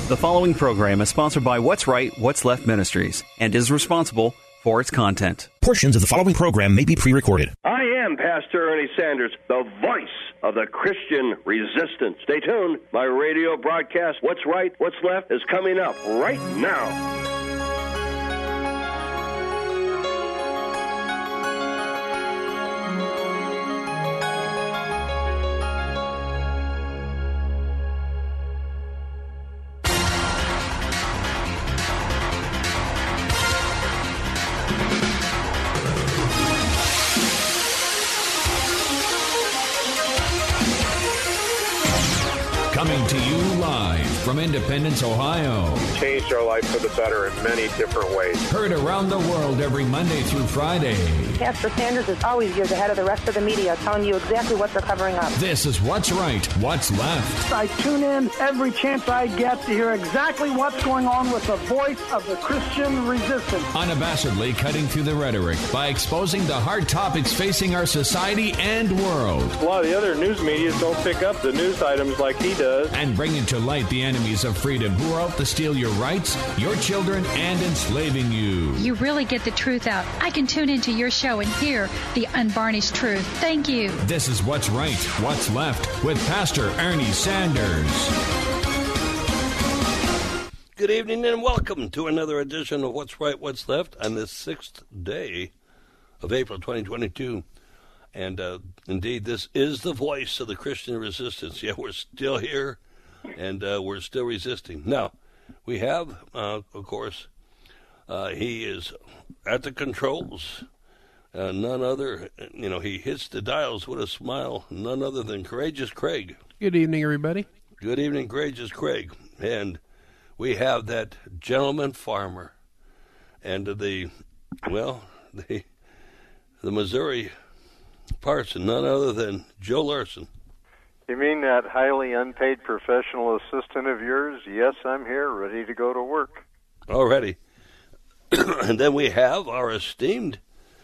The following program is sponsored by What's Right, What's Left Ministries and is responsible for its content. Portions of the following program may be pre-recorded. I am Pastor Ernie Sanders, the voice of the Christian resistance. Stay tuned. My radio broadcast, What's Right, What's Left, is coming up right now. Coming to you live from Independence, Ohio. Changed our life for the better in many different ways. Heard around the world every Monday through Friday. Pastor Sanders is always years ahead of the rest of the media, telling you exactly what they're covering up. This is What's Right, What's Left. I tune in every chance I get to hear exactly what's going on with the voice of the Christian resistance. Unabashedly cutting through the rhetoric by exposing the hard topics facing our society and world. A lot of the other news media don't pick up the news items like he does. And bringing to light the enemies of freedom who are out to steal your rights, your children, and enslaving you. You really get the truth out. I can tune into your show and hear the unvarnished truth. Thank you. This is What's Right, What's Left with Pastor Ernie Sanders. Good evening and welcome to another edition of What's Right, What's Left on this 6th day of April 2022. And indeed, this is the voice of the Christian resistance. Yeah, we're still here, and we're still resisting. Now, we have, of course, he is at the controls. None other, he hits the dials with a smile. None other than Courageous Craig. Good evening, everybody. Good evening, Courageous Craig. And we have that gentleman farmer and the Missouri parson, none other than Joe Larson. You mean that highly unpaid professional assistant of yours? Yes, I'm here, ready to go to work. Already. And then we have our esteemed,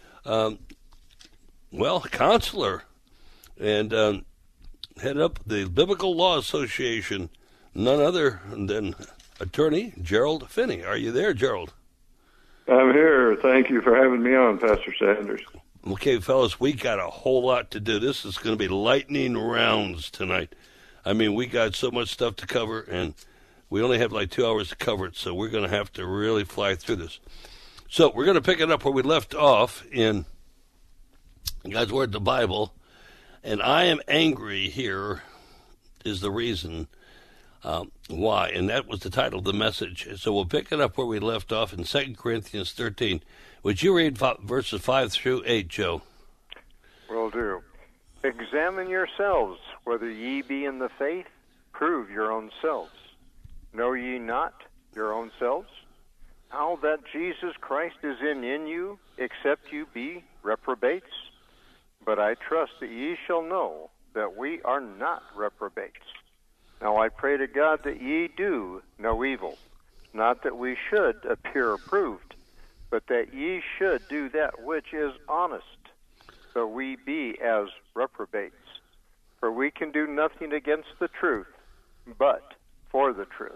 counselor and head up the Biblical Law Association, none other than Attorney Gerald Finney. Are you there, Gerald? I'm here. Thank you for having me on, Pastor Sanders. Okay, fellas, we got a whole lot to do. This is going to be lightning rounds tonight. I mean, we got so much stuff to cover, and we only have like 2 hours to cover it, so we're going to have to really fly through this. So we're going to pick it up where we left off in God's Word, the Bible, and I am angry here is the reason why, and that was the title of the message. So we'll pick it up where we left off in 2 Corinthians 13. Would you read verses 5 through 8, Joe? Will do. Examine yourselves, whether ye be in the faith, prove your own selves. Know ye not your own selves, how that Jesus Christ is in you, except you be reprobates? But I trust that ye shall know that we are not reprobates. Now I pray to God that ye do no evil, not that we should appear approved, but that ye should do that which is honest, though we be as reprobates. For we can do nothing against the truth, but for the truth.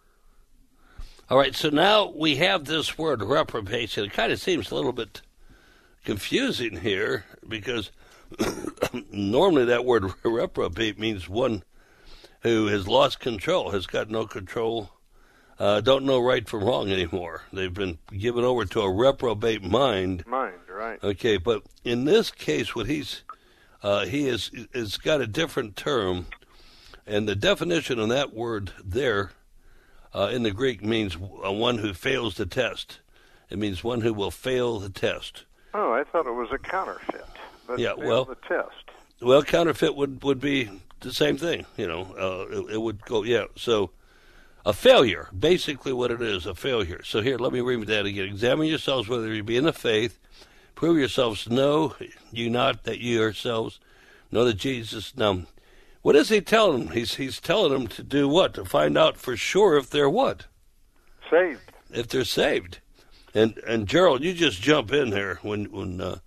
All right, so now we have this word reprobates, and it kind of seems a little bit confusing here, because normally that word reprobate means one who has lost control, has got no control, don't know right from wrong anymore. They've been given over to a reprobate mind. Mind, right. Okay, but in this case, what he has got a different term, and the definition of that word there in the Greek means one who fails the test. It means one who will fail the test. Oh, I thought it was a counterfeit. But yeah, the test. Well, counterfeit would be the same thing, it would go, yeah. So a failure, basically what it is, a failure. So here, let me read that again. Examine yourselves whether you be in the faith. Prove yourselves, know you not that you yourselves know that Jesus. Now, what is he telling them? He's telling them to do what? To find out for sure if they're what? Saved. If they're saved. And Gerald, you just jump in there when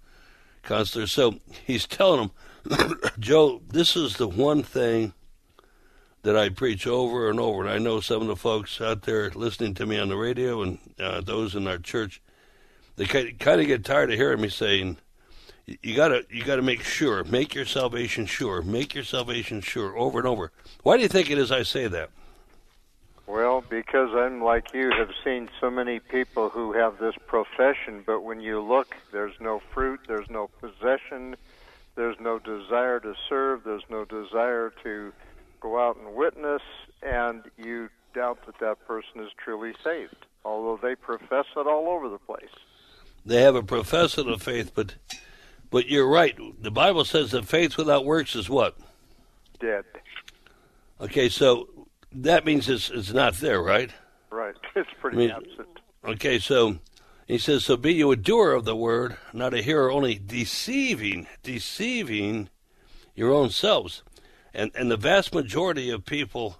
Counselor. So he's telling them, Joe, this is the one thing that I preach over and over. And I know some of the folks out there listening to me on the radio and those in our church, they kind of get tired of hearing me saying, you gotta make sure, make your salvation sure, over and over. Why do you think it is I say that? Well, because I'm like you, have seen so many people who have this profession, but when you look, there's no fruit, there's no possession, there's no desire to serve, there's no desire to go out and witness, and you doubt that that person is truly saved, although they profess it all over the place. They have a profession of faith, but you're right. The Bible says that faith without works is what? Dead. Okay, so that means it's not there, right? Right. It's pretty absent. Okay, so he says, so be you a doer of the word, not a hearer, only deceiving your own selves. And the vast majority of people,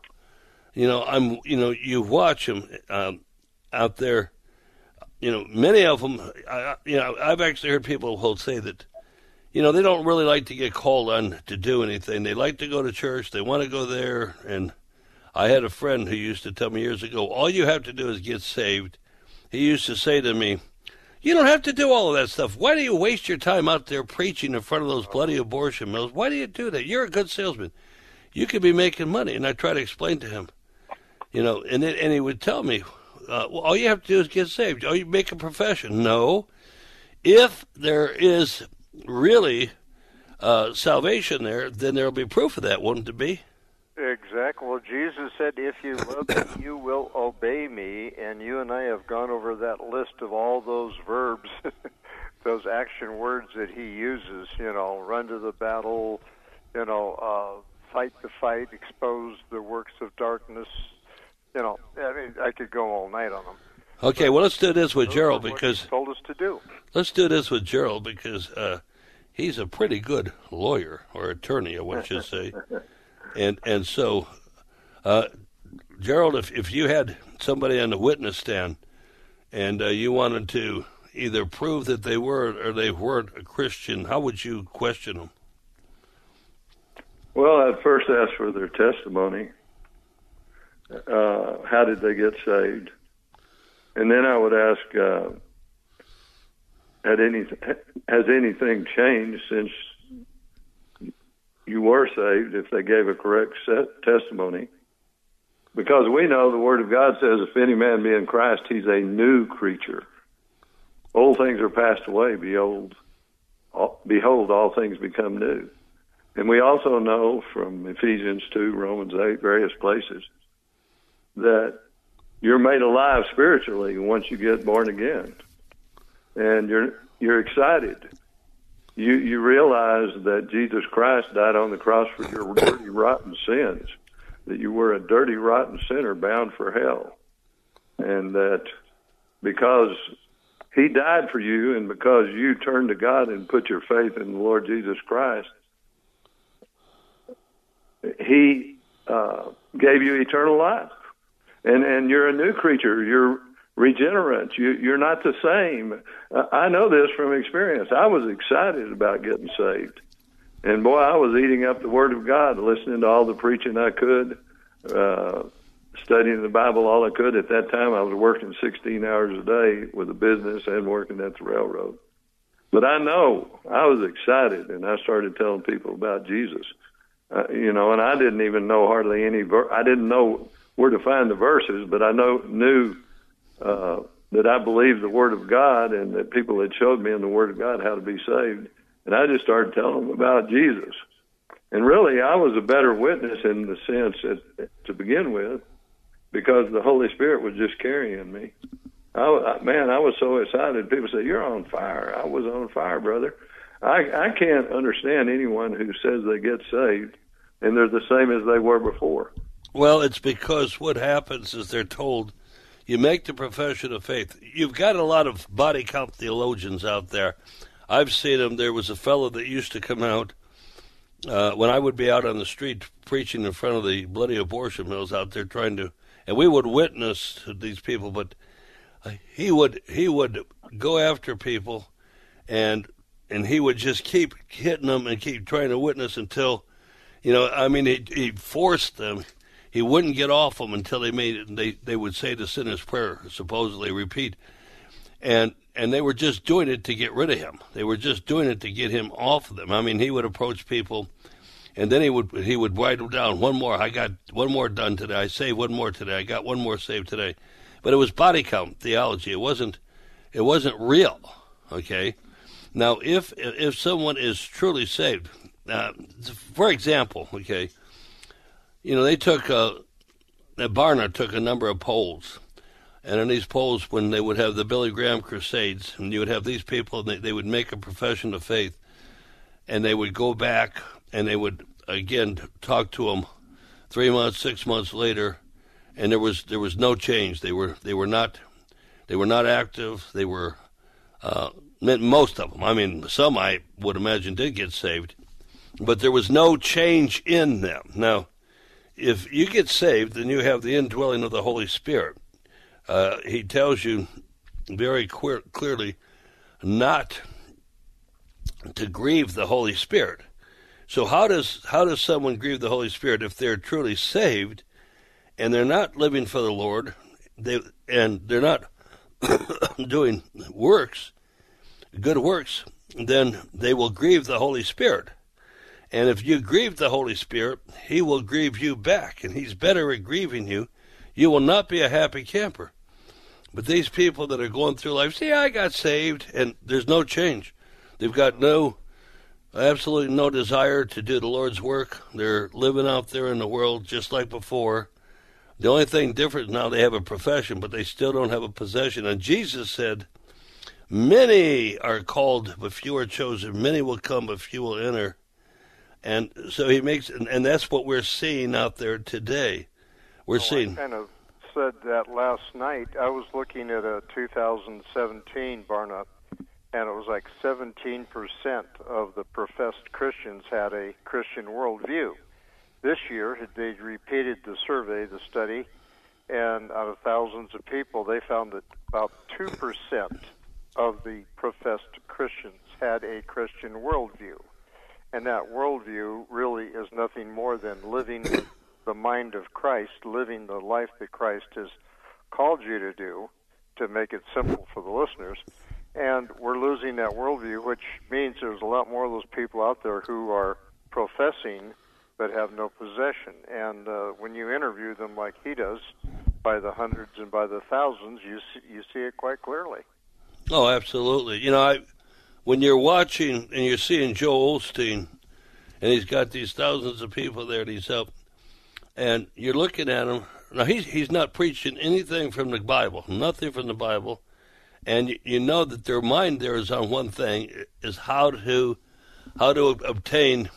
you watch them out there, many of them, I've actually heard people who'll say that, they don't really like to get called on to do anything. They like to go to church. They want to go there. And I had a friend who used to tell me years ago, all you have to do is get saved. He used to say to me, you don't have to do all of that stuff. Why do you waste your time out there preaching in front of those bloody abortion mills? Why do you do that? You're a good salesman. You could be making money. And I try to explain to him, and he would tell me, well, all you have to do is get saved. Oh, you make a profession. No. If there is really salvation there, then there will be proof of that, wouldn't it be? Exactly. Well, Jesus said, if you love me, you will obey me. And you and I have gone over that list of all those verbs, those action words that he uses, run to the battle, fight the fight, expose the works of darkness. I could go all night on them. Okay, well, let's do this with Gerald because he told us to do. Let's do this with Gerald because he's a pretty good lawyer or attorney, I want you to say. And so, Gerald, if you had somebody on the witness stand and you wanted to either prove that they were or they weren't a Christian, how would you question them? Well, I'd first ask for their testimony. How did they get saved? And then I would ask, has anything changed since you were saved, if they gave a correct testimony? Because we know the Word of God says, if any man be in Christ, he's a new creature. Old things are passed away. Behold, all things become new. And we also know from Ephesians 2, Romans 8, various places, that you're made alive spiritually once you get born again. And you're excited. You realize that Jesus Christ died on the cross for your dirty, rotten sins, that you were a dirty, rotten sinner bound for hell, and that because he died for you and because you turned to God and put your faith in the Lord Jesus Christ, he gave you eternal life. And you're a new creature. You're regenerate. You're not the same. I know this from experience. I was excited about getting saved. And boy, I was eating up the Word of God, listening to all the preaching I could, studying the Bible all I could. At that time, I was working 16 hours a day with a business and working at the railroad. But I know I was excited, and I started telling people about Jesus. And I didn't even know hardly any I didn't know where to find the verses, but I knew that I believed the Word of God and that people had showed me in the Word of God how to be saved. And I just started telling them about Jesus. And really, I was a better witness in the sense to begin with because the Holy Spirit was just carrying me. I was so excited. People say, you're on fire. I was on fire, brother. I can't understand anyone who says they get saved and they're the same as they were before. Well, it's because what happens is they're told, you make the profession of faith. You've got a lot of body count theologians out there. I've seen them. There was a fellow that used to come out when I would be out on the street preaching in front of the bloody abortion mills out there and we would witness to these people, but he would go after people and he would just keep hitting them and keep trying to witness until, he forced them. he wouldn't get off them until they made it. They would say the sinner's prayer, supposedly repeat, and they were just doing it to get rid of him. They were just doing it to get him off of them. I mean, he would approach people, and then he would write them down. One more, I got one more done today. I saved one more today. I got one more saved today. But it was body count theology. It wasn't real. Okay. Now, if someone is truly saved, for example, okay, they took Barna took a number of polls, and in these polls, when they would have the Billy Graham Crusades, and you would have these people, they would make a profession of faith, and they would go back and they would again talk to them 3 months, 6 months later, and there was no change. They were not active. They were most of them. I mean, some I would imagine did get saved, but there was no change in them. Now, if you get saved, then you have the indwelling of the Holy Spirit. He tells you very clearly not to grieve the Holy Spirit. So how does someone grieve the Holy Spirit if they're truly saved and they're not living for the Lord, and they're not doing good works, then they will grieve the Holy Spirit. And if you grieve the Holy Spirit, he will grieve you back, and he's better at grieving you. You will not be a happy camper. But these people that are going through life say, I got saved, and there's no change. They've got absolutely no desire to do the Lord's work. They're living out there in the world just like before. The only thing different now, they have a profession, but they still don't have a possession. And Jesus said, many are called, but few are chosen. Many will come, but few will enter. And so he makes, and that's what we're seeing out there today. I kind of said that last night. I was looking at a 2017 Barna, and it was like 17% of the professed Christians had a Christian worldview. This year, they repeated the survey, the study, and out of thousands of people, they found that about 2% of the professed Christians had a Christian worldview. And that worldview really is nothing more than living the mind of Christ, living the life that Christ has called you to do, to make it simple for the listeners. And we're losing that worldview, which means there's a lot more of those people out there who are professing but have no possession. And when you interview them like he does, by the hundreds and by the thousands, you see it quite clearly. Oh, absolutely. When you're watching and you're seeing Joel Osteen, and he's got these thousands of people there that he's helped, and you're looking at him, now he's not preaching anything from the Bible, nothing from the Bible, and you know that their mind there is on one thing, is how to obtain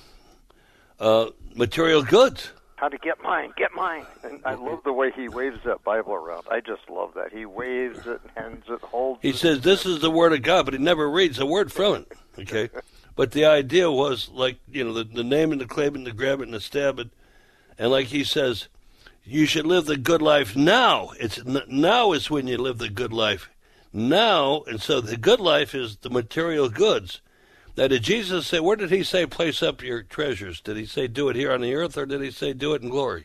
material goods. How to get mine. And I love the way he waves that Bible around. I just love that. He waves it, hands it, holds it. He says, this is the Word of God, but he never reads a word from it. Okay? But the idea was, like, the name and the claim and the grab it and the stab it. And like he says, you should live the good life now. Now is when you live the good life. Now, and so the good life is the material goods. Now, did Jesus say, where did he say place up your treasures? Did he say do it here on the earth, or did he say do it in glory?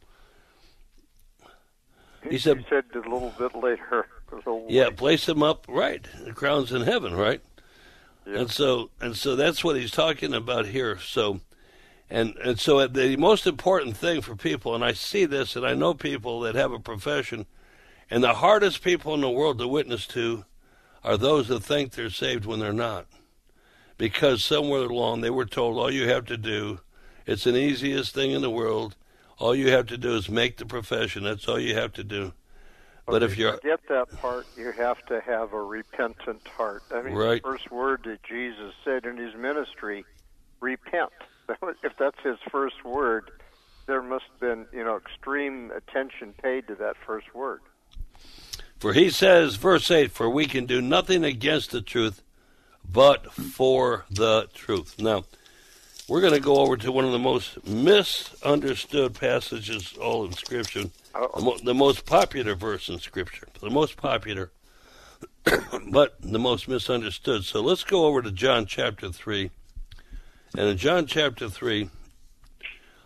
He said a little bit later. Place them up, right. The crown's in heaven, right? Yeah. And so that's what he's talking about here. So, and so the most important thing for people, and I see this, and I know people that have a profession, and the hardest people in the world to witness to are those that think they're saved when they're not. Because somewhere along they were told, all you have to do, it's the easiest thing in the world, all you have to do is make the profession. That's all you have to do. But if you get that part, you have to have a repentant heart. I mean, right. The first word that Jesus said in his ministry, repent. If that's his first word, there must have been, extreme attention paid to that first word. For he says, verse 8, for we can do nothing against the truth, but for the truth. Now, we're going to go over to one of the most misunderstood passages all in Scripture, the most popular verse in Scripture, the most popular, but the most misunderstood. So let's go over to John chapter 3. And in John chapter 3,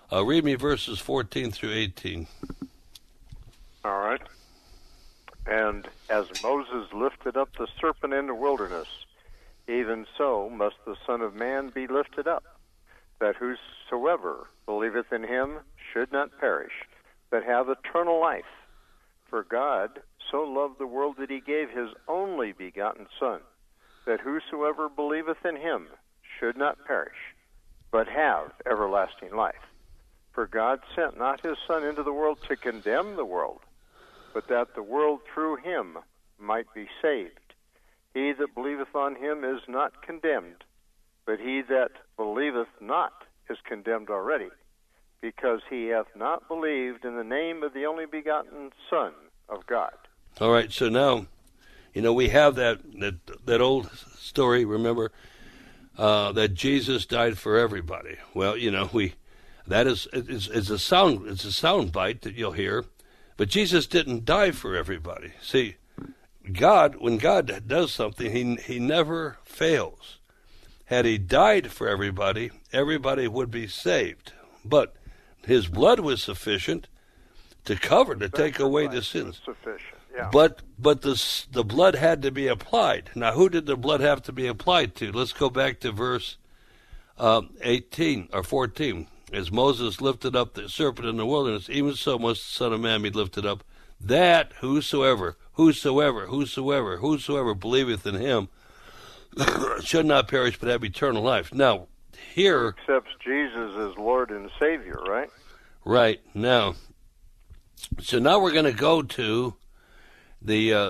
Read me verses 14 through 18. All right. And as Moses lifted up the serpent in the wilderness, even so must the Son of Man be lifted up, that whosoever believeth in him should not perish, but have eternal life. For God so loved the world that he gave his only begotten Son, that whosoever believeth in him should not perish, but have everlasting life. For God sent not his Son into the world to condemn the world, but that the world through him might be saved. He that believeth on him is not condemned, but he that believeth not is condemned already, because he hath not believed in the name of the only begotten Son of God. All right, so now, we have that old story, remember, that Jesus died for everybody. Well, it's a sound bite that you'll hear, but Jesus didn't die for everybody. See, when God does something, he never fails. Had he died for everybody, everybody would be saved. But his blood was sufficient to take away the sins. Sufficient, yeah. But the blood had to be applied. Now, who did the blood have to be applied to? Let's go back to verse 18 or 14. As Moses lifted up the serpent in the wilderness, even so must the Son of Man be lifted up, that whosoever believeth in him should not perish but have eternal life. Now, here... Accepts Jesus as Lord and Savior, right? Right. Now, so now we're going to go to the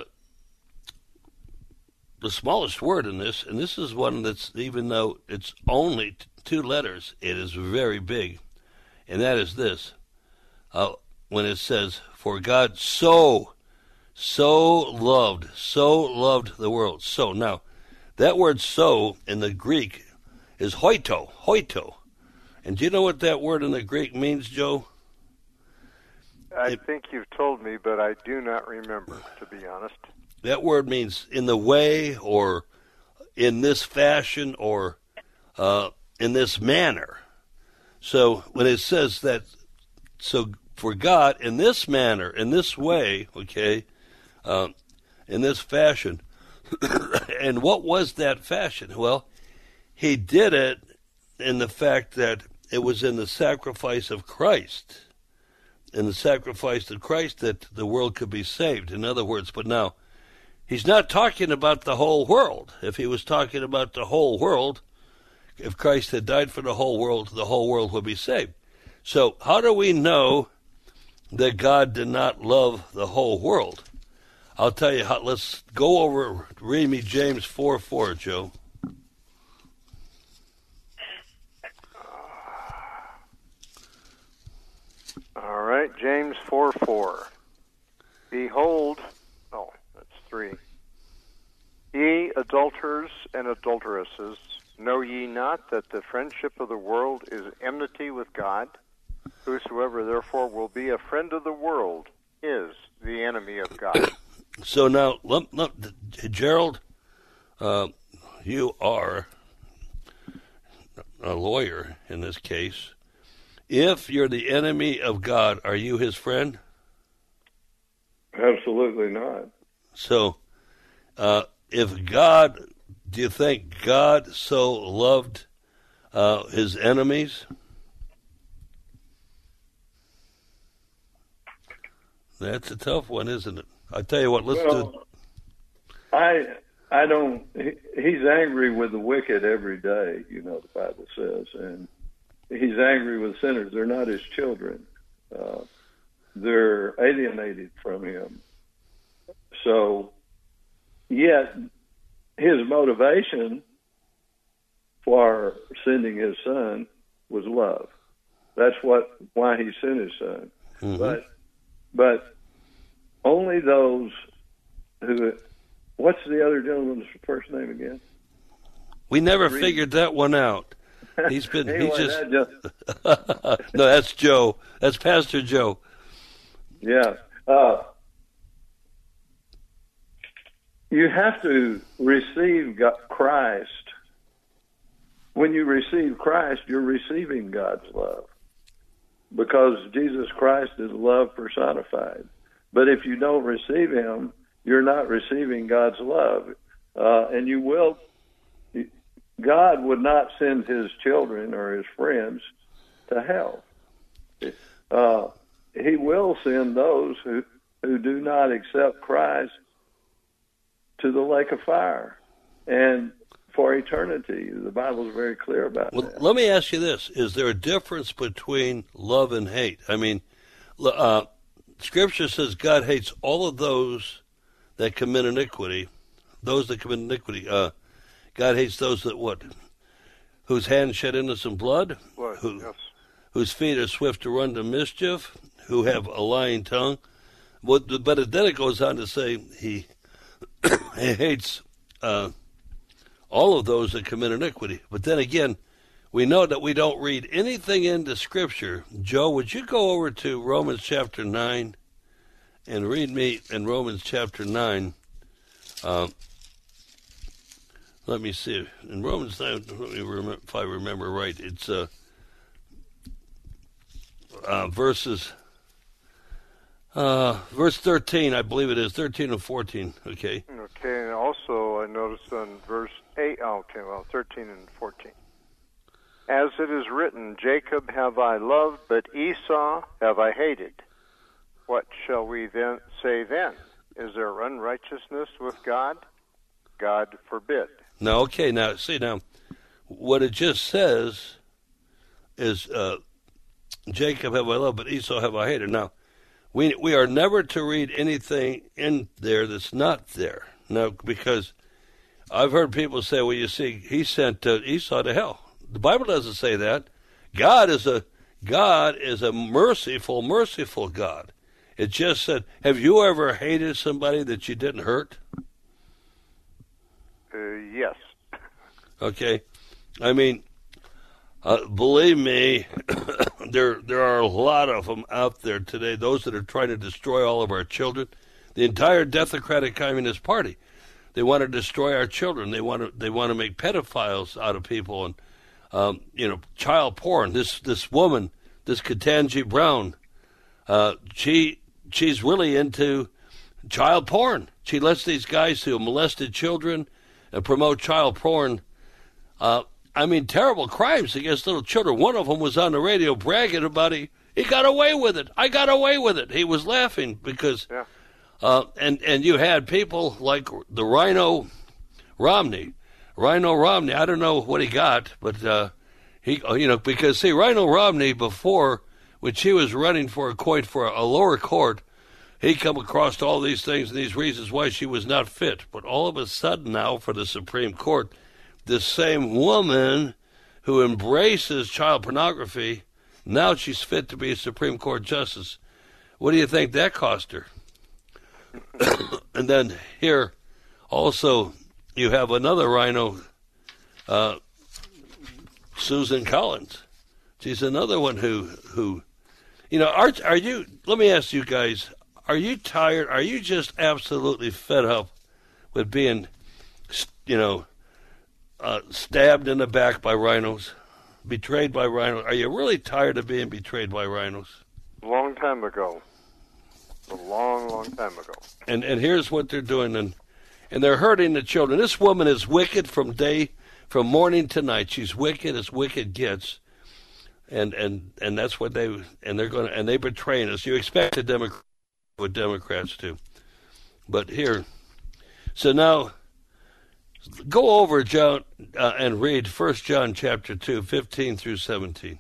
smallest word in this, and this is one that's, even though it's only 2 letters, it is very big, and that is this. When it says, for God so loved the world. So, now, that word so in the Greek is hoito. And do you know what that word in the Greek means, Joe? I think you've told me, but I do not remember, to be honest. That word means in the way, or in this fashion, or in this manner. So when it says that, so for God, in this manner, in this way, okay, in this fashion, and what was that fashion? Well, he did it in the fact that it was in the sacrifice of Christ. In the sacrifice of Christ that the world could be saved. In other words, but now, he's not talking about the whole world. If he was talking about the whole world, if Christ had died for the whole world would be saved. So how do we know that God did not love the whole world? I'll tell you how. Let's go over, read me James 4:4, Joe. All right, James 4:4. Behold, that's 3. Ye adulterers and adulteresses, know ye not that the friendship of the world is enmity with God? Whosoever therefore will be a friend of the world is the enemy of God. So now, Gerald, you are a lawyer in this case. If you're the enemy of God, are you his friend? Absolutely not. So, if God, do you think God so loved his enemies? That's a tough one, isn't it? I tell you what, let's do. I don't. He's angry with the wicked every day. The Bible says, and he's angry with sinners. They're not his children. They're alienated from him. So, yet, his motivation for sending his son was love. That's why he sent his son. Mm-hmm. But only those who... What's the other gentleman's first name again? We never figured that one out. He's been. Anyway, he's just. No, that's Joe. That's Pastor Joe. Yeah. You have to receive Christ. When you receive Christ, you're receiving God's love. because Jesus Christ is love personified. But if you don't receive him, you're not receiving God's love. And you will, God would not send his children or his friends to hell. He will send those who do not accept Christ to the lake of fire and for eternity. The Bible is very clear about that. Let me ask you this. Is there a difference between love and hate? I mean, Scripture says God hates all of those that commit iniquity. Those that commit iniquity. God hates those that what? Whose hands shed innocent blood? Yes. Whose feet are swift to run to mischief? Who have a lying tongue? But then it goes on to say he hates all of those that commit iniquity. But then again, we know that we don't read anything into Scripture. Joe, would you go over to Romans chapter 9 and read me in Romans chapter 9? Let me see. In Romans 9, if I remember right, it's verse 13, I believe it is, 13 and 14, okay? Okay, and also I noticed on verse 8, 13 and 14. As it is written, Jacob have I loved, but Esau have I hated. What shall we then say then? Is there unrighteousness with God? God forbid. Now, okay, now, what it just says is Jacob have I loved, but Esau have I hated. Now, we are never to read anything in there that's not there. Now, because I've heard people say, well, you see, he sent Esau to hell. The Bible doesn't say that. God is a merciful God. It just said, have you ever hated somebody that you didn't hurt? Yes. Okay. I mean, believe me, there are a lot of them out there today, those that are trying to destroy all of our children. The entire Democratic Communist Party, they want to destroy our children. They want to make pedophiles out of people and child porn. This woman, this Ketanji Brown, she's really into child porn. She lets these guys who molested children and promote child porn. Terrible crimes against little children. One of them was on the radio bragging about he got away with it. I got away with it. He was laughing because, and you had people like the Rhino Romney. I don't know what he got, but because see, Rhino Romney before, when she was running for a lower court, he come across all these things and these reasons why she was not fit. But all of a sudden now for the Supreme Court, this same woman who embraces child pornography, now she's fit to be a Supreme Court justice. What do you think that cost her? And then here also you have another Rhino, Susan Collins. She's another one who are you, let me ask you guys, are you tired? Are you just absolutely fed up with being, stabbed in the back by rhinos, betrayed by rhinos? Are you really tired of being betrayed by rhinos? A long time ago. A long, long time ago. And here's what they're doing, and they're hurting the children. This woman is wicked from morning to night. She's wicked as wicked gets. And that's what they're betraying us. You expect what Democrats do. But here, so now go over, John, and read 1 John chapter 2, 15 through 17.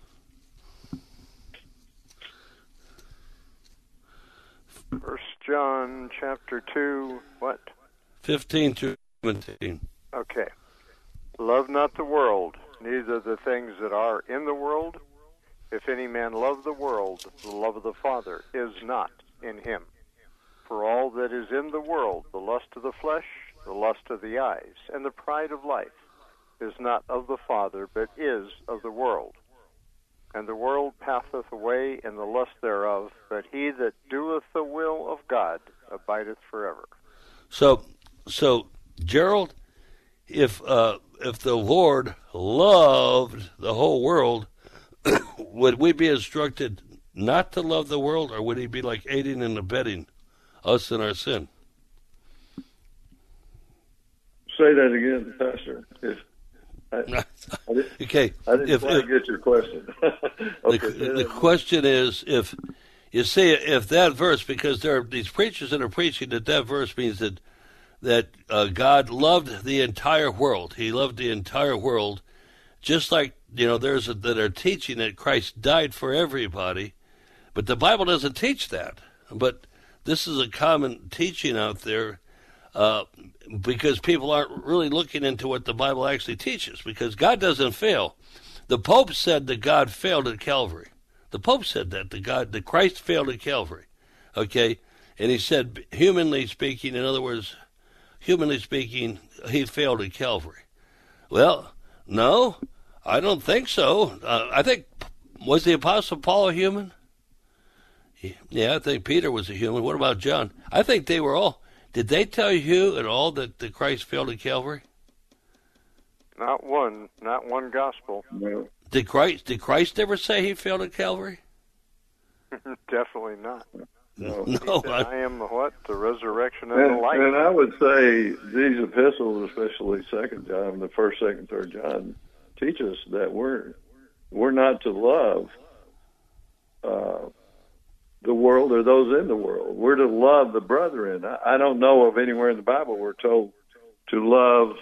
First John chapter 2, what? 15 through 17. Okay. Love not the world, neither the things that are in the world. If any man love the world, the love of the Father is not in him. For all that is in the world, the lust of the flesh, the lust of the eyes, and the pride of life, is not of the Father, but is of the world. And the world passeth away, and the lust thereof, but he that doeth the will of God abideth forever. So Gerald, if the Lord loved the whole world, would we be instructed not to love the world, or would he be like aiding and abetting us in our sin? Say that again, Pastor. I didn't quite get your question. Okay, the question is, if that verse, because there are these preachers that are preaching that verse means that God loved the entire world. He loved the entire world, just like there's that are teaching that Christ died for everybody, but the Bible doesn't teach that. But this is a common teaching out there. Because people aren't really looking into what the Bible actually teaches, because God doesn't fail. The Pope said that God failed at Calvary. The Pope said that Christ failed at Calvary. Okay? And he said, humanly speaking, in other words, humanly speaking, he failed at Calvary. Well, no, I don't think so. I think, was the Apostle Paul a human? Yeah, I think Peter was a human. What about John? I think they were all. Did they tell you at all that the Christ failed at Calvary? Not one gospel. No. Did Christ ever say he failed at Calvary? Definitely not. No. No. I am the resurrection and the life. And I would say these epistles, especially 2 John, the 1st, 2nd, 3rd John, teach us that we're not to love the world or those in the world. We're to love the brethren. I don't know of anywhere in the Bible we're told to love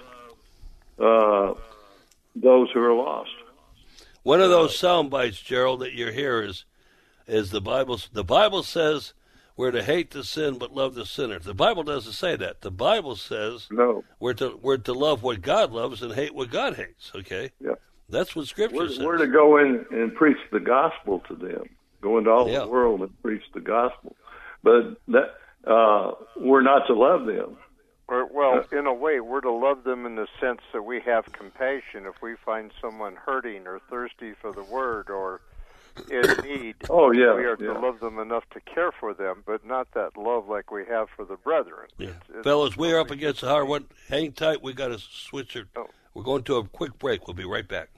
those who are lost. One of those sound bites, Gerald, that you hear is the Bible. The Bible says we're to hate the sin but love the sinner. The Bible doesn't say that. The Bible says we're to love what God loves and hate what God hates. Okay, yeah, that's what Scripture says. We're to go in and preach the gospel to them. Go into all the world and preach the gospel. But that we're not to love them. Well, in a way, we're to love them in the sense that we have compassion. If we find someone hurting or thirsty for the word or in need, we are to love them enough to care for them, but not that love like we have for the brethren. Yeah. Fellas, we're up against the hard one. Hang tight. We got to switch it. Oh. We're going to a quick break. We'll be right back.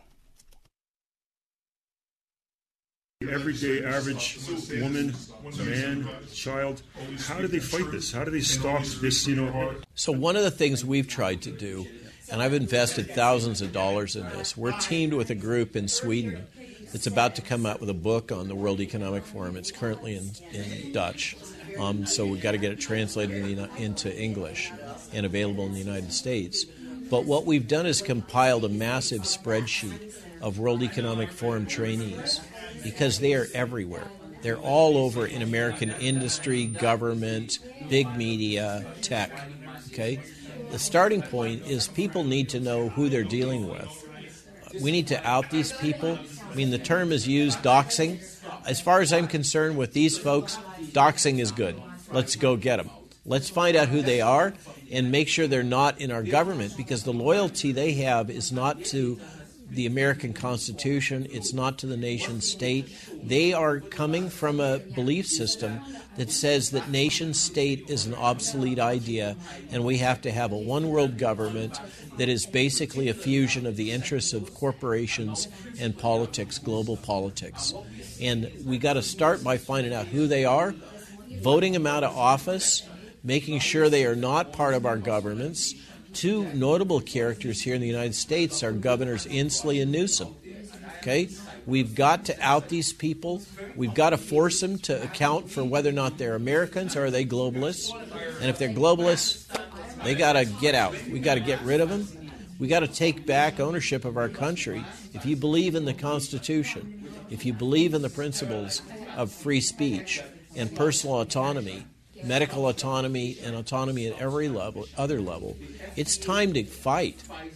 Everyday average woman, man, child, how do they fight this? How do they stop this, So one of the things we've tried to do, and I've invested thousands of dollars in this, we're teamed with a group in Sweden that's about to come out with a book on the World Economic Forum. It's currently in Dutch, so we've got to get it translated into English and available in the United States. But what we've done is compiled a massive spreadsheet of World Economic Forum trainees, because they are everywhere. They're all over in American industry, government, big media, tech. Okay? The starting point is people need to know who they're dealing with. We need to out these people. I mean, the term is used, doxing. As far as I'm concerned with these folks, doxing is good. Let's go get them. Let's find out who they are and make sure they're not in our government, because the loyalty they have is not to the American Constitution, it's not to the nation state. They are coming from a belief system that says that nation state is an obsolete idea, and we have to have a one world government that is basically a fusion of the interests of corporations and politics, global politics. And we got to start by finding out who they are, voting them out of office, making sure they are not part of our governments. Two notable characters here in the United States are Governors Inslee and Newsom. Okay? We've got to out these people. We've got to force them to account for whether or not they're Americans or are they globalists. And if they're globalists, they got to get out. We got to get rid of them. We got to take back ownership of our country. If you believe in the Constitution, if you believe in the principles of free speech and personal autonomy, medical autonomy and autonomy at every level, other level, it's time to fight,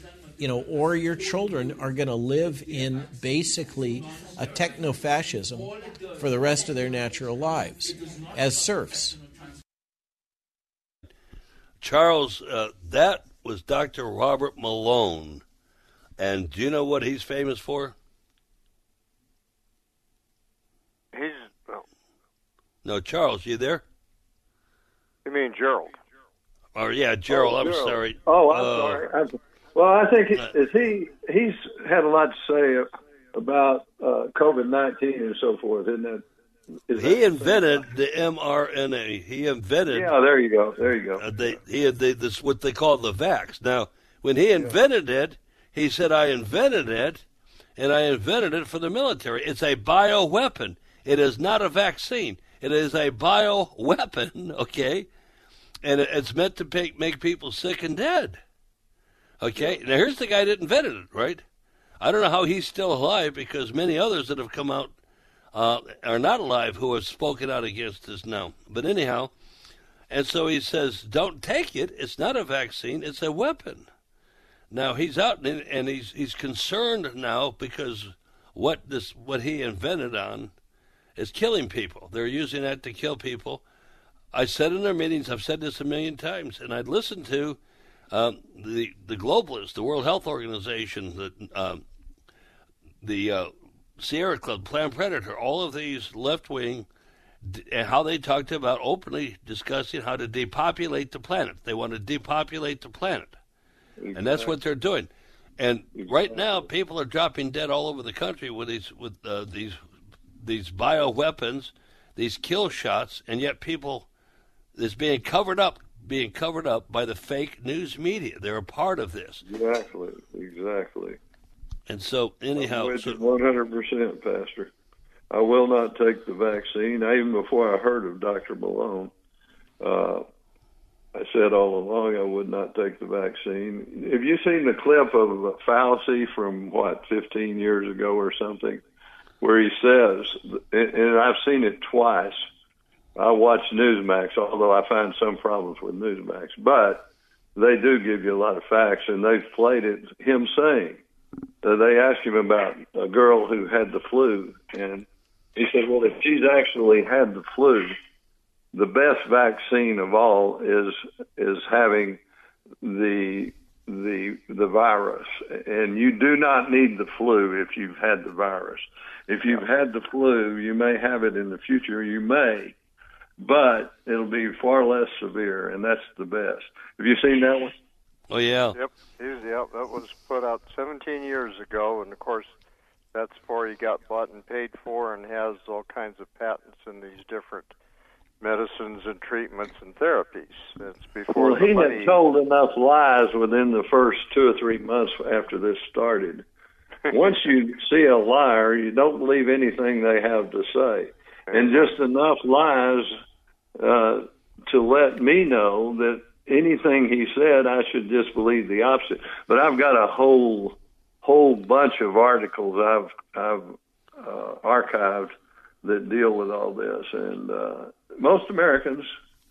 or your children are going to live in basically a techno-fascism for the rest of their natural lives as serfs. Charles, that was Dr. Robert Malone. And do you know what he's famous for? No, Charles, you there? You mean Gerald? Oh, yeah, Gerald. I'm Gerald. sorry. Oh, I'm sorry. Well, I think he's had a lot to say about COVID-19 and so forth, isn't that? He invented the mRNA. He invented. Yeah, there you go. This what they call the vax. Now, when he invented it, he said, "I invented it, and I invented it for the military. It's a bioweapon. It is not a vaccine. It is a bioweapon." Okay, and it's meant to make people sick and dead. Okay, now here's the guy that invented it. Right? I don't know how he's still alive because many others that have come out. Are not alive who have spoken out against this now. But anyhow, and so he says, don't take it. It's not a vaccine. It's a weapon. Now he's out and he's concerned now because what he invented on is killing people. They're using that to kill people. I said in their meetings, I've said this a million times, and I'd listen to the globalists, the World Health Organization, the Sierra Club, Planned Predator, all of these left-wing, and how they talked about openly discussing how to depopulate the planet. They want to depopulate the planet. Exactly. And that's what they're doing. And right now, people are dropping dead all over the country with these bioweapons, these kill shots, and yet people is being covered up by the fake news media. They're a part of this. Exactly. And so, anyhow, 100%, Pastor. I will not take the vaccine. Even before I heard of Dr. Malone, I said all along I would not take the vaccine. Have you seen the clip of Fauci from 15 years ago or something, where he says, and I've seen it twice. I watch Newsmax, although I find some problems with Newsmax, but they do give you a lot of facts, and they've played it. Him saying. They asked him about a girl who had the flu, and he said, well, if she's actually had the flu, the best vaccine of all is having the virus. And you do not need the flu if you've had the virus. If you've had the flu, you may have it in the future. You may, but it'll be far less severe, and that's the best. Have you seen that one? Oh, yeah. Yep, that was put out 17 years ago, and, of course, that's before he got bought and paid for and has all kinds of patents in these different medicines and treatments and therapies. That's before Well, he had told enough lies within the first 2 or 3 months after this started. Once you see a liar, you don't believe anything they have to say. And just enough lies to let me know that anything he said, I should just believe the opposite. But I've got a whole bunch of articles I've archived that deal with all this, and most Americans,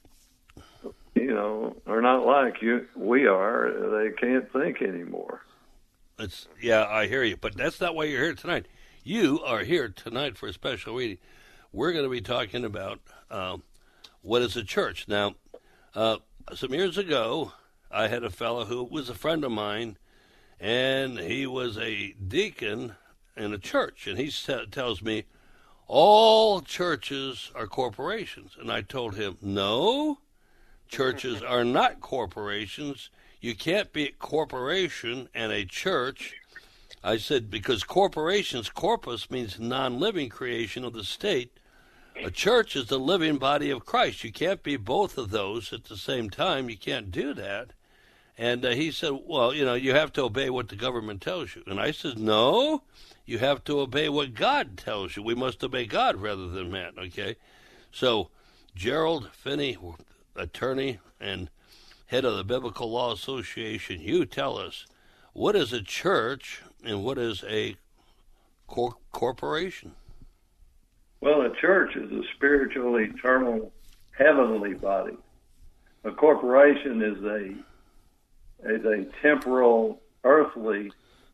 are not like we are. They can't think anymore. I hear you, but that's not why you're here tonight. You are here tonight for a special reading. We're going to be talking about what is a church. Now, some years ago, I had a fellow who was a friend of mine, and he was a deacon in a church, and he tells me, all churches are corporations. And I told him, no, churches are not corporations. You can't be a corporation and a church. I said, because corporations, corpus means non-living creation of the state. A church is the living body of Christ. You can't be both of those at the same time. You can't do that. And he said, well, you have to obey what the government tells you. And I said, no, you have to obey what God tells you. We must obey God rather than man, okay? So Gerald Finney, attorney and head of the Biblical Law Association, you tell us, what is a church and what is a corporation? Well, a church is a spiritual, eternal, heavenly body. A corporation is a temporal, earthly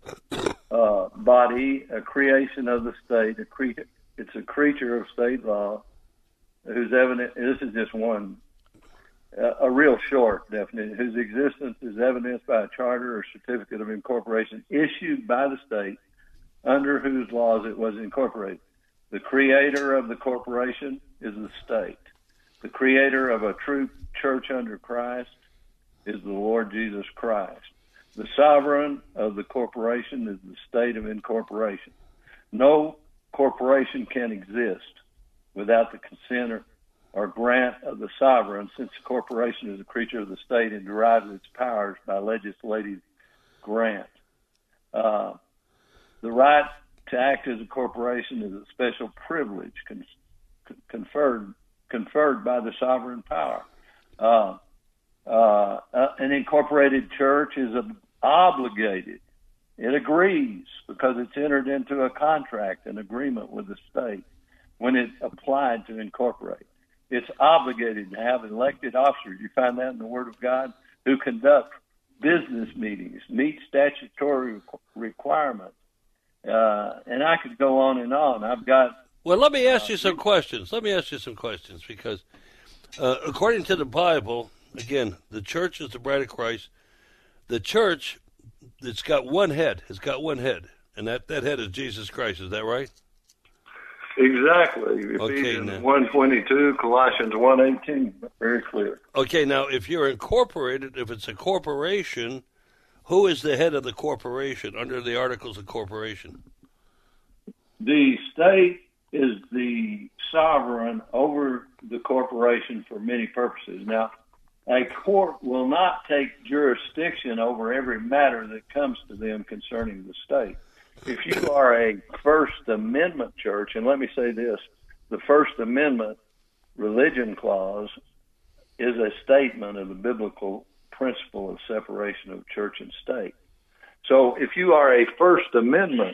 body, a creation of the state. It's a creature of state law whose evidence. This is just one, a real short definition. Whose existence is evidenced by a charter or certificate of incorporation issued by the state, under whose laws it was incorporated. The creator of the corporation is the state. The creator of a true church under Christ is the Lord Jesus Christ. The sovereign of the corporation is the state of incorporation. No corporation can exist without the consent or grant of the sovereign, since the corporation is a creature of the state and derives its powers by legislative grant. The right to act as a corporation is a special privilege conferred by the sovereign power. An incorporated church is obligated. It agrees because it's entered into a contract, an agreement with the state when it applied to incorporate. It's obligated to have elected officers. You find that in the Word of God, who conduct business meetings, meet statutory requirements. And I could go on and on. I've got... Well, let me ask you some questions. Because according to the Bible, again, the church is the bride of Christ. The church, it's got one head. And that head is Jesus Christ. Is that right? Exactly. Ephesians 1:22, Colossians 1:18, very clear. Okay, now if you're incorporated, if it's a corporation, who is the head of the corporation under the Articles of Corporation? The state is the sovereign over the corporation for many purposes. Now, a court will not take jurisdiction over every matter that comes to them concerning the state. If you are a First Amendment church, and let me say this, the First Amendment religion clause is a statement of the biblical principle of separation of church and state. So if you are a First Amendment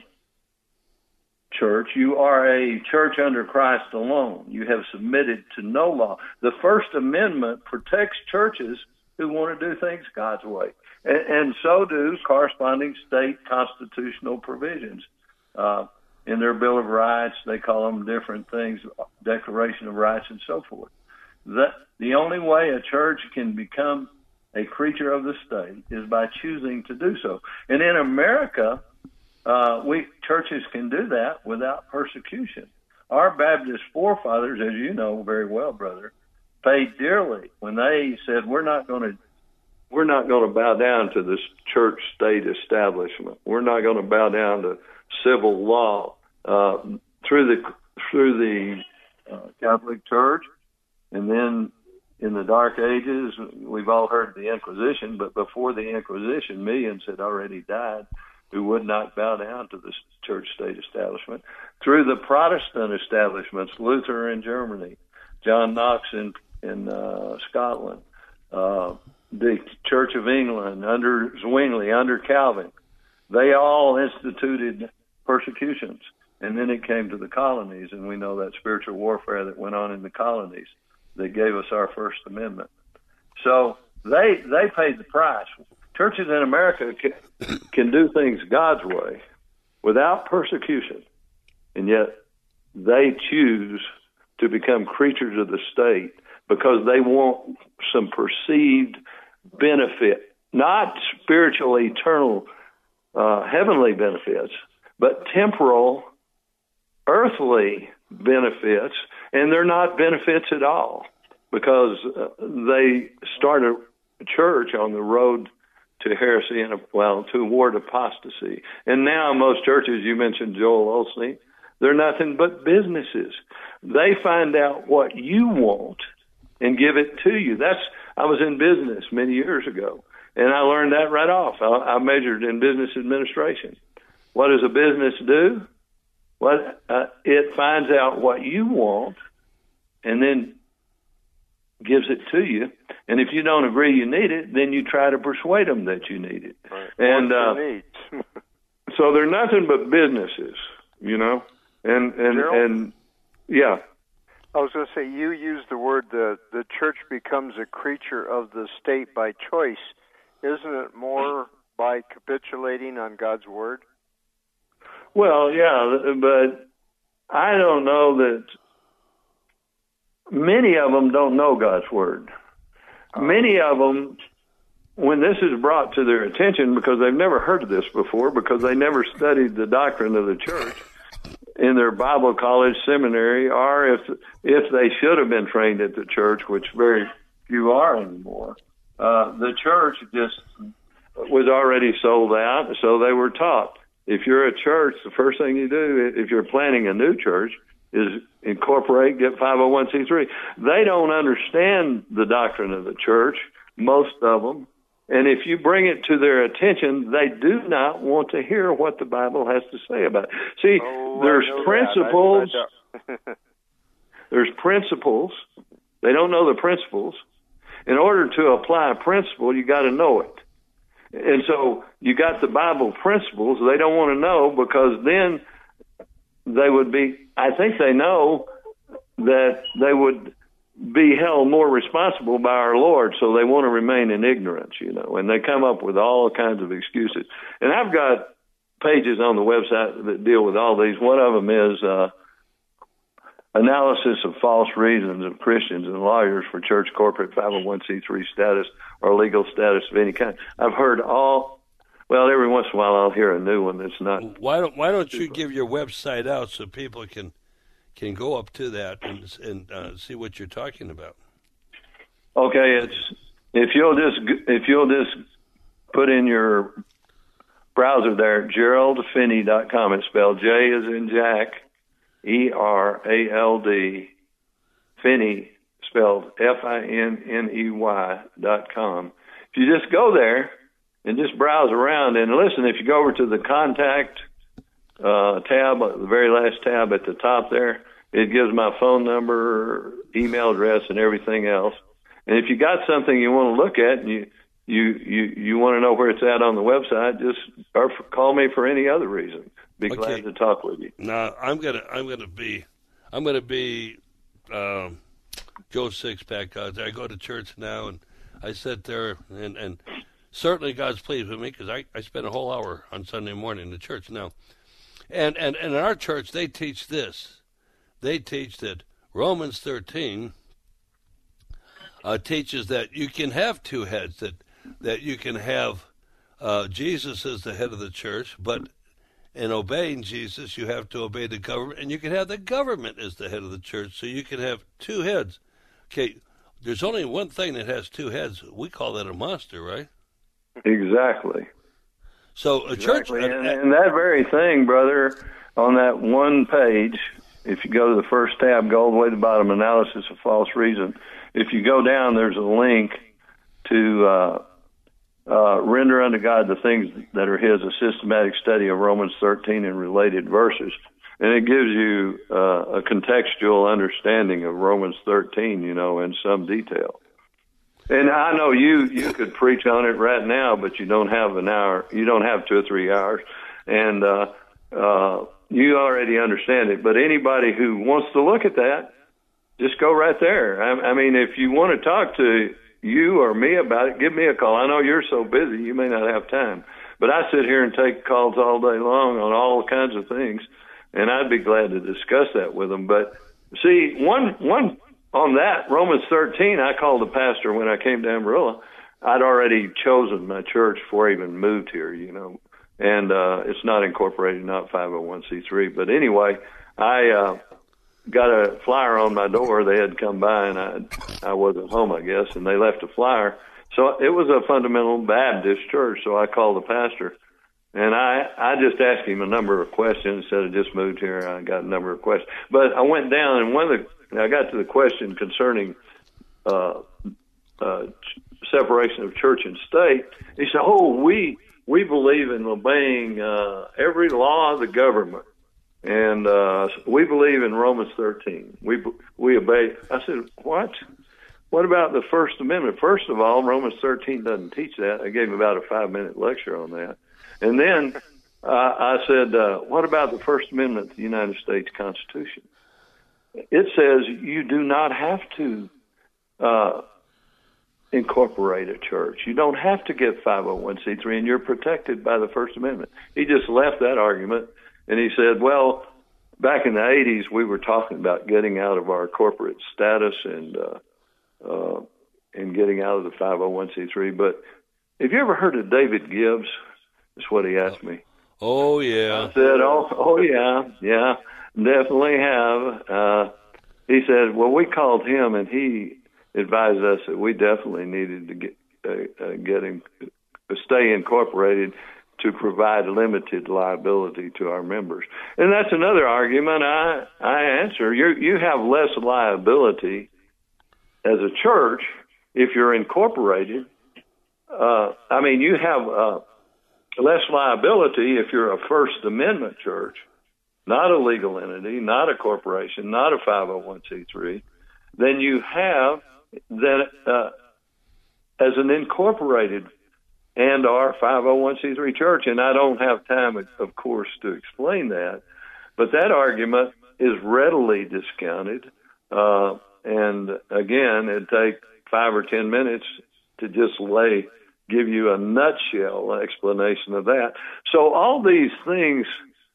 church, you are a church under Christ alone. You have submitted to no law. The First Amendment protects churches who want to do things God's way. And so do corresponding state constitutional provisions. In their Bill of Rights, they call them different things, Declaration of Rights and so forth. The only way a church can become a creature of the state is by choosing to do so. And in America, churches can do that without persecution. Our Baptist forefathers, as you know very well, brother, paid dearly when they said, we're not going to bow down to this church-state establishment. We're not going to bow down to civil law. Through the Catholic Church, and then in the Dark Ages, we've all heard of the Inquisition, but before the Inquisition, millions had already died who would not bow down to the church-state establishment. Through the Protestant establishments, Luther in Germany, John Knox in Scotland, the Church of England under Zwingli, under Calvin, they all instituted persecutions. And then it came to the colonies, and we know that spiritual warfare that went on in the colonies that gave us our First Amendment. So they paid the price. Churches in America can do things God's way without persecution, and yet they choose to become creatures of the state because they want some perceived benefit, not spiritual, eternal, heavenly benefits, but temporal, earthly benefits, and they're not benefits at all because they started a church on the road to heresy and, toward apostasy. And now most churches, you mentioned Joel Osteen, they're nothing but businesses. They find out what you want and give it to you. I was in business many years ago, and I learned that right off. I majored in business administration. What does a business do? It finds out what you want and then gives it to you. And if you don't agree you need it, then you try to persuade them that you need it. Right. And so they're nothing but businesses, you know. And yeah. I was going to say, you used the word the church becomes a creature of the state by choice. Isn't it more by capitulating on God's word? Well, yeah, but I don't know that many of them don't know God's word. Many of them, when this is brought to their attention, because they've never heard of this before, because they never studied the doctrine of the church in their Bible college, seminary, or if they should have been trained at the church, which very few are anymore, the church just was already sold out, so they were taught if you're a church, the first thing you do, if you're planning a new church, is incorporate, get 501c3. They don't understand the doctrine of the church, most of them. And if you bring it to their attention, they do not want to hear what the Bible has to say about it. See, there's principles. There's principles. They don't know the principles. In order to apply a principle, you got to know it. And so you got the Bible principles they don't want to know, because then they would be, I think they know that they would be held more responsible by our Lord, so they want to remain in ignorance, and they come up with all kinds of excuses. And I've got pages on the website that deal with all these. One of them is analysis of false reasons of Christians and lawyers for church, corporate, 501c3 status or legal status of any kind. I've heard every once in a while I'll hear a new one that's not. Why don't you give your website out so people can go up to that and see what you're talking about? Okay, it's if you'll just put in your browser there, GeraldFinney.com. It's spelled J as in Jack, ERALD, Finney spelled FINNEY.com. If you just go there and just browse around, and listen, if you go over to the contact tab, the very last tab at the top there, it gives my phone number, email address, and everything else. And if you got something you want to look at and you want to know where it's at on the website, or call me for any other reason. Be glad to talk with you. Now I'm gonna be Joe Sixpack. I go to church now, and I sit there, and certainly God's pleased with me, because I spend a whole hour on Sunday morning in the church now. And in our church, they teach this. They teach that Romans 13 teaches that you can have two heads, that you can have Jesus as the head of the church, but in obeying Jesus, you have to obey the government, and you can have the government as the head of the church, so you can have two heads. Okay, there's only one thing that has two heads. We call that a monster, right? Exactly. So a church... And that very thing, brother, on that one page, if you go to the first tab, go all the way to the bottom, analysis of false reason. If you go down, there's a link to render unto God the things that are his, a systematic study of Romans 13 and related verses. And it gives you a contextual understanding of Romans 13, in some detail. And I know you could preach on it right now, but you don't have an hour. You don't have 2 or 3 hours. And you already understand it. But anybody who wants to look at that, just go right there. I mean, if you want to talk to you or me about it, give me a call. I know you're so busy, you may not have time. But I sit here and take calls all day long on all kinds of things, and I'd be glad to discuss that with them. But see, one on that, Romans 13, I called the pastor when I came to Amarillo. I'd already chosen my church before I even moved here, and it's not incorporated, not 501c3. But anyway, I got a flyer on my door. They had come by, and I wasn't home, I guess, and they left a flyer. So it was a fundamental Baptist church, so I called the pastor, and I just asked him a number of questions. Said I just moved here. I got a number of questions. But I went down, and I got to the question concerning separation of church and state. He said, we believe in obeying every law of the government. And we believe in Romans 13. We obey. I said, what? What about the First Amendment? First of all, Romans 13 doesn't teach that. I gave him about a 5-minute lecture on that. And then I said, what about the First Amendment to the United States Constitution? It says you do not have to incorporate a church. You don't have to get 501c3, and you're protected by the First Amendment. He just left that argument. And he said, well, back in the 80s, we were talking about getting out of our corporate status and getting out of the 501c3. But have you ever heard of David Gibbs? That's what he asked me. Oh, yeah. I said, oh yeah, definitely have. He said, well, we called him, and he advised us that we definitely needed to stay incorporated to provide limited liability to our members. And that's another argument I answer. You have less liability as a church if you're incorporated. You have less liability if you're a First Amendment church, not a legal entity, not a corporation, not a 501c3, than you have as an incorporated and our 501c3 church. And I don't have time, of course, to explain that, but that argument is readily discounted. And again, it'd take 5 or 10 minutes to just give you a nutshell explanation of that. So all these things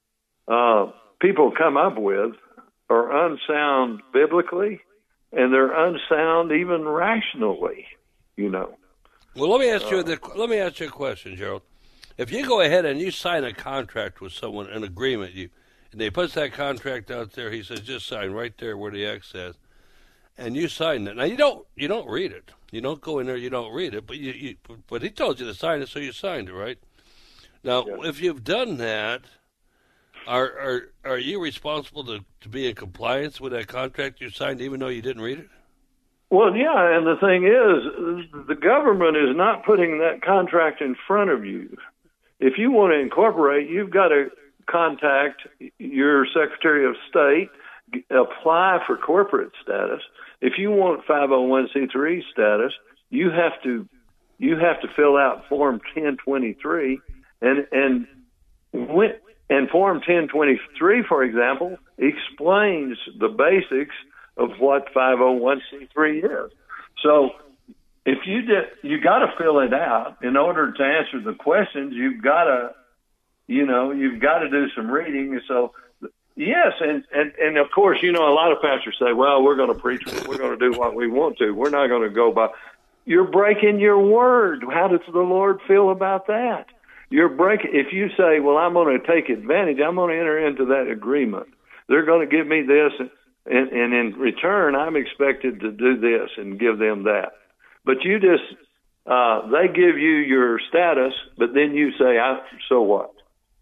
people come up with are unsound biblically, and they're unsound even rationally, Well, let me ask you a question, Gerald. If you go ahead and you sign a contract with someone, an agreement, and they put that contract out there, he says, just sign right there where the X says, and you sign it. Now you don't read it. You don't go in there. You don't read it. But but he told you to sign it, so you signed it, right? Now, if you've done that, are you responsible to be in compliance with that contract you signed, even though you didn't read it? Well, yeah, and the thing is, the government is not putting that contract in front of you. If you want to incorporate, you've got to contact your Secretary of State, apply for corporate status. If you want 501c3 status, you have to fill out Form 1023, and Form 1023, for example, explains the basics of what 501c3 is. So if you got to fill it out in order to answer the questions. You've got to do some reading. So yes, and of course, a lot of pastors say, well, we're going to preach, we're going to do what we want to. We're not going to go by. You're breaking your word. How does the Lord feel about that? If you say, well, I'm going to take advantage, I'm going to enter into that agreement. They're going to give me this, and in return, I'm expected to do this and give them that. But you just, they give you your status, but then you say, so what?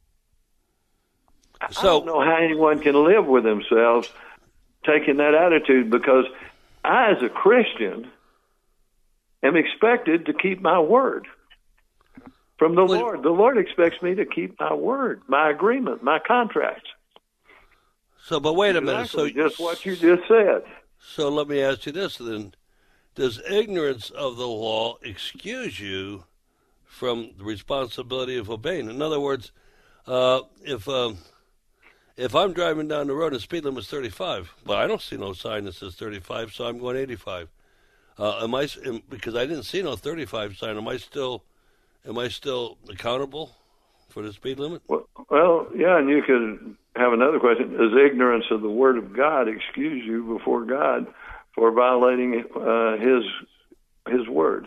I don't know how anyone can live with themselves taking that attitude, because I, as a Christian, am expected to keep my word from the Lord. The Lord expects me to keep my word, my agreement, my contracts. So, but wait a minute. So just what you just said. So let me ask you this then. Does ignorance of the law excuse you from the responsibility of obeying? In other words, if I'm driving down the road and the speed limit is 35, well, I don't see no sign that says 35, so I'm going 85. Because I didn't see no 35 sign, am I still accountable for the speed limit? Well, yeah, and you could have another question. Does ignorance of the Word of God excuse you before God for violating His Word?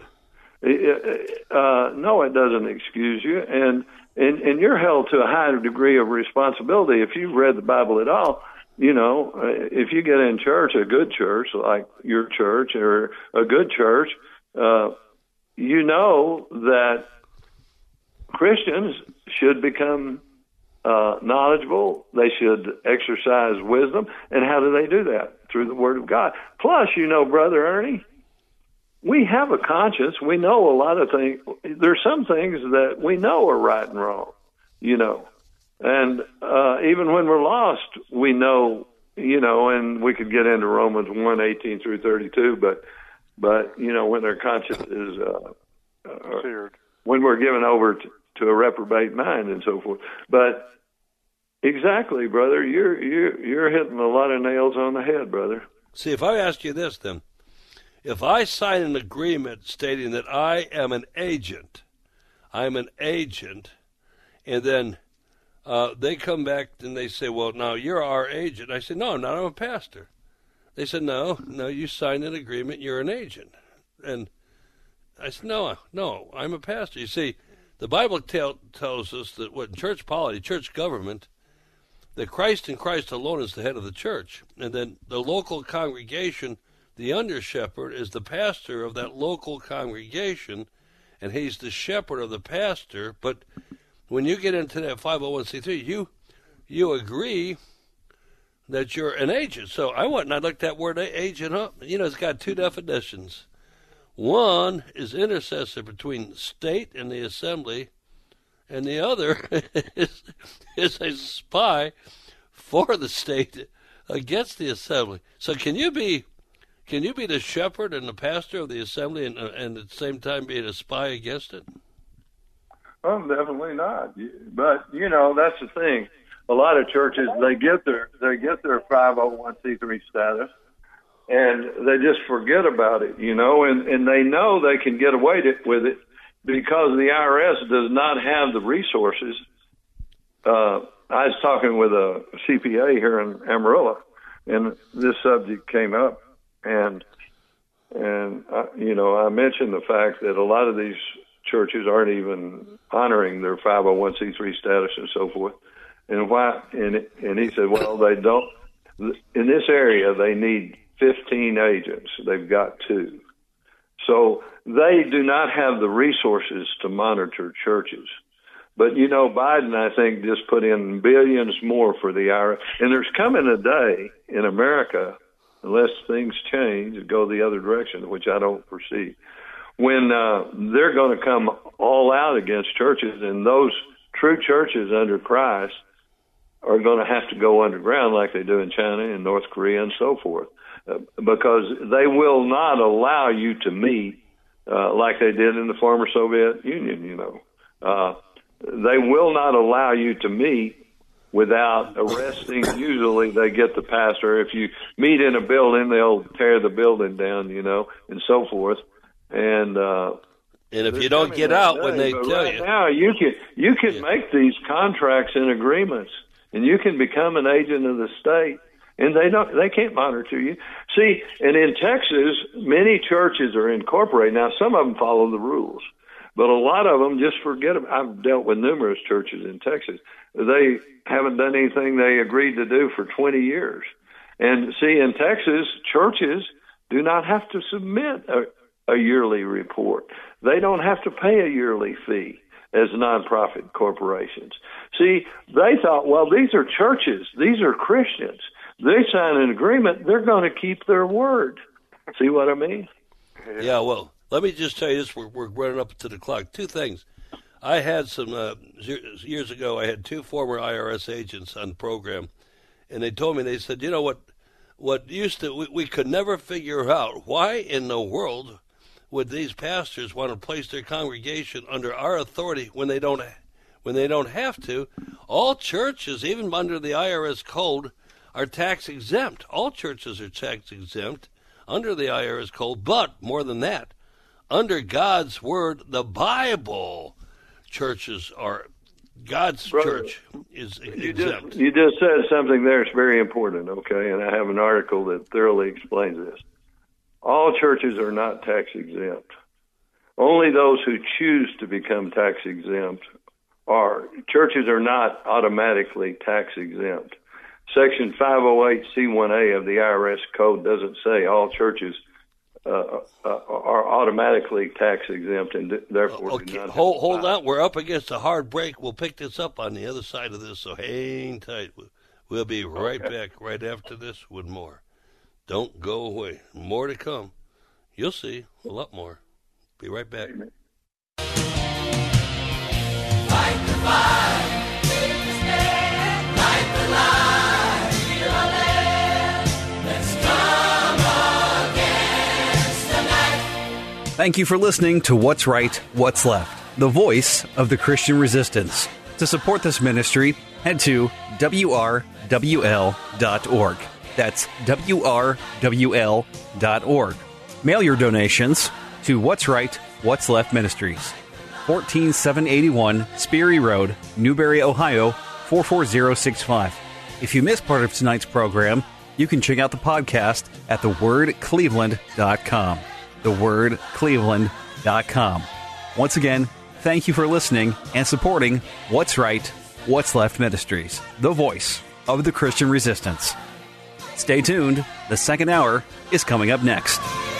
No, it doesn't excuse you, and you're held to a higher degree of responsibility. If you've read the Bible at all, if you get in church, a good church like your church or a good church, you know that Christians should become knowledgeable. They should exercise wisdom. And how do they do that? Through the Word of God. Plus, Brother Ernie, we have a conscience. We know a lot of things. There's some things that we know are right and wrong, And even when we're lost, we know, and we could get into Romans 1:18 through 32, but when their conscience is when we're given over to a reprobate mind and so forth. But exactly, brother, you're hitting a lot of nails on the head, brother. See, if I ask you this, then, if I sign an agreement stating that I am an agent, and then they come back and they say, well, now you're our agent. I say, no, I'm not. I'm a pastor. They said, no, you signed an agreement. You're an agent. And I said, no, I'm a pastor. You see, the Bible tells us that in church polity, church government, that Christ and Christ alone is the head of the church. And then the local congregation, the under-shepherd, is the pastor of that local congregation, and he's the shepherd of the pastor. But when you get into that 501c3, you agree that you're an agent. So I looked that word agent up. It's got two definitions. One is intercessor between state and the assembly, and the other is a spy for the state against the assembly. So can you be the shepherd and the pastor of the assembly and at the same time be a spy against it? Well, definitely not. But that's the thing. A lot of churches, they get their 501c3 status, and they just forget about it, and they know they can get away with it because the IRS does not have the resources. I was talking with a CPA here in Amarillo, and this subject came up, and I mentioned the fact that a lot of these churches aren't even honoring their 501c3 status and so forth. And why? And he said, well, they don't. In this area, they need 15 agents. They've got 2. So they do not have the resources to monitor churches. But, Biden, I think, just put in billions more for the IRS. And there's coming a day in America, unless things change and go the other direction, which I don't foresee, when they're going to come all out against churches, and those true churches under Christ are going to have to go underground like they do in China and North Korea and so forth, because they will not allow you to meet like they did in the former Soviet Union, They will not allow you to meet without arresting. Usually they get the pastor. If you meet in a building, they'll tear the building down, and so forth. And if you don't get out when they tell you. Now you can make these contracts and agreements, and you can become an agent of the state, and they can't monitor you. See, and in Texas, many churches are incorporated. Now, some of them follow the rules, but a lot of them just forget them. I've dealt with numerous churches in Texas. They haven't done anything they agreed to do for 20 years. And see, in Texas, churches do not have to submit a yearly report. They don't have to pay a yearly fee as nonprofit corporations. See, they thought, well, these are churches. These are Christians. They sign an agreement. They're going to keep their word. See what I mean? Yeah, well, let me just tell you this. We're running up to the clock. 2 things. I had some, years ago, I had 2 former IRS agents on the program, and they told me, they said, what used to, we could never figure out why in the world would these pastors want to place their congregation under our authority when they don't have to. All churches, even under the IRS code, are tax exempt. All churches are tax exempt under the IRS code, but more than that, under God's word, the Bible, churches are, God's church is exempt. You just said something there that's very important, okay? And I have an article that thoroughly explains this. All churches are not tax exempt. Only those who choose to become tax exempt are. Churches are not automatically tax exempt. Section 508C1A of the IRS code doesn't say all churches are automatically tax exempt and therefore do not. Hold on. We're up against a hard break. We'll pick this up on the other side of this, so hang tight. We'll be right back right after this with more. Don't go away. More to come. You'll see a lot more. Be right back. Fight the fight. Take the stand. Fight the lie. Feel our land. Let's come against the night. Thank you for listening to What's Right, What's Left, the voice of the Christian resistance. To support this ministry, head to WRWL.org. That's WRWL.org. Mail your donations to What's Right, What's Left Ministries, 14781 Sperry Road, Newberry, Ohio, 44065. If you missed part of tonight's program, you can check out the podcast at thewordcleveland.com. Thewordcleveland.com. Once again, thank you for listening and supporting What's Right, What's Left Ministries, the voice of the Christian resistance. Stay tuned. The second hour is coming up next.